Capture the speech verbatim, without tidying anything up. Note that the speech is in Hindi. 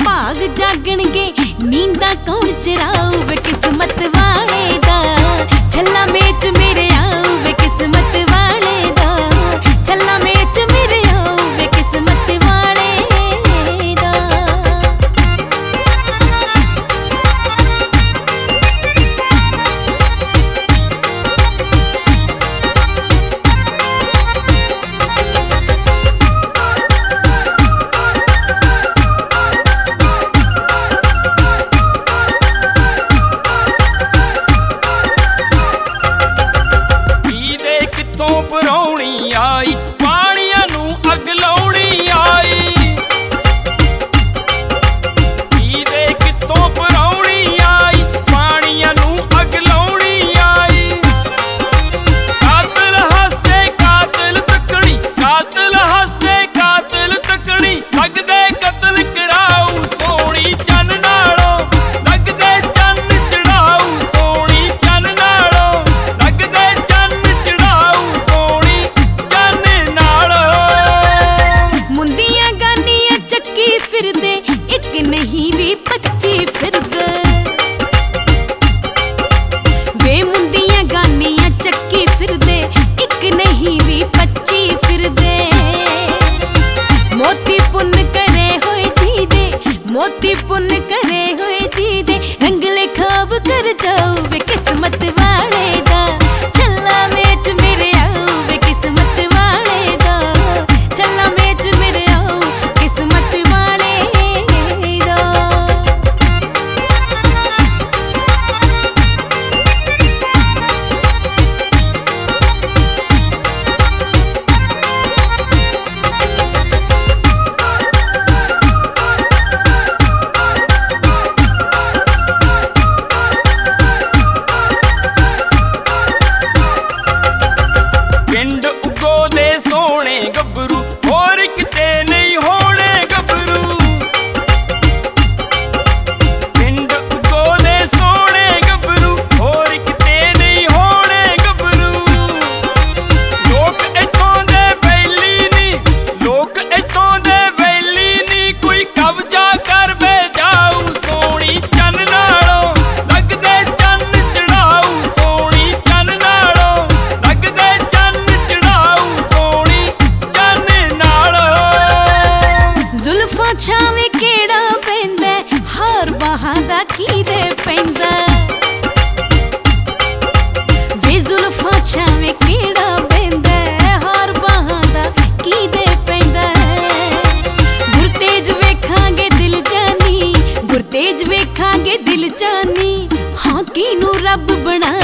भाग जागणगे नींदा कौन चराऊ वे किस्मत वाले दा छल्ला मेच मेरे आऊ वे किस्मत वाले दा छल्ला मेच मेरे आऊ वे किस्मत वाले दा। परौनी आई पानिया नू अग लाउणी आई दे कितों परौनी आई पानिया नू अग लाउणी आई। कातिल हासे कातिल तकनी कातिल हासे कातिल तकनी लगदे कतल कराऊ सोनी चन नालों लगदे चन चढ़ाऊ सोनी चन नालों लगदे चन चढ़ाऊ फिरदे एक नहीं भी पच्ची फिरदे वे मुंदियां गानियां चक्की फिरदे एक नहीं भी पच्ची फिरदे। मोती पुन्न करे होए जी दे मोती पुन्न करे होए जी दे रंगले खाब कर जाओ वे किस्मत वाले दा छल्ला मेच मेरे आओ वे किस्मत वाले दा छल्ला मेच मेरे आओ किस्मत वाले। पिंड उगो दे सोने गबरू होर किते नहीं होने गबरू पिंड उगो दे सोने गबरू होर किते नहीं होने गबरू। लोक इथों दे बैली नी लोक इथों दे बैली नी कोई कब्जा कर बे जाऊ सोनी चन नालों लगदे चन चढ़ाऊ सोनी चन नालों लगदे चन छावे केड़ा पैंदा हार बाहां दा कीदे पैंदा वे जुल्फां छावे केड़ा पैंदा हार बाहां दा कीदे पैंदा। गुरतेज वेखांगे दिल जानी गुरतेज वेखांगे दिल जानी हाँ कीनू रब बना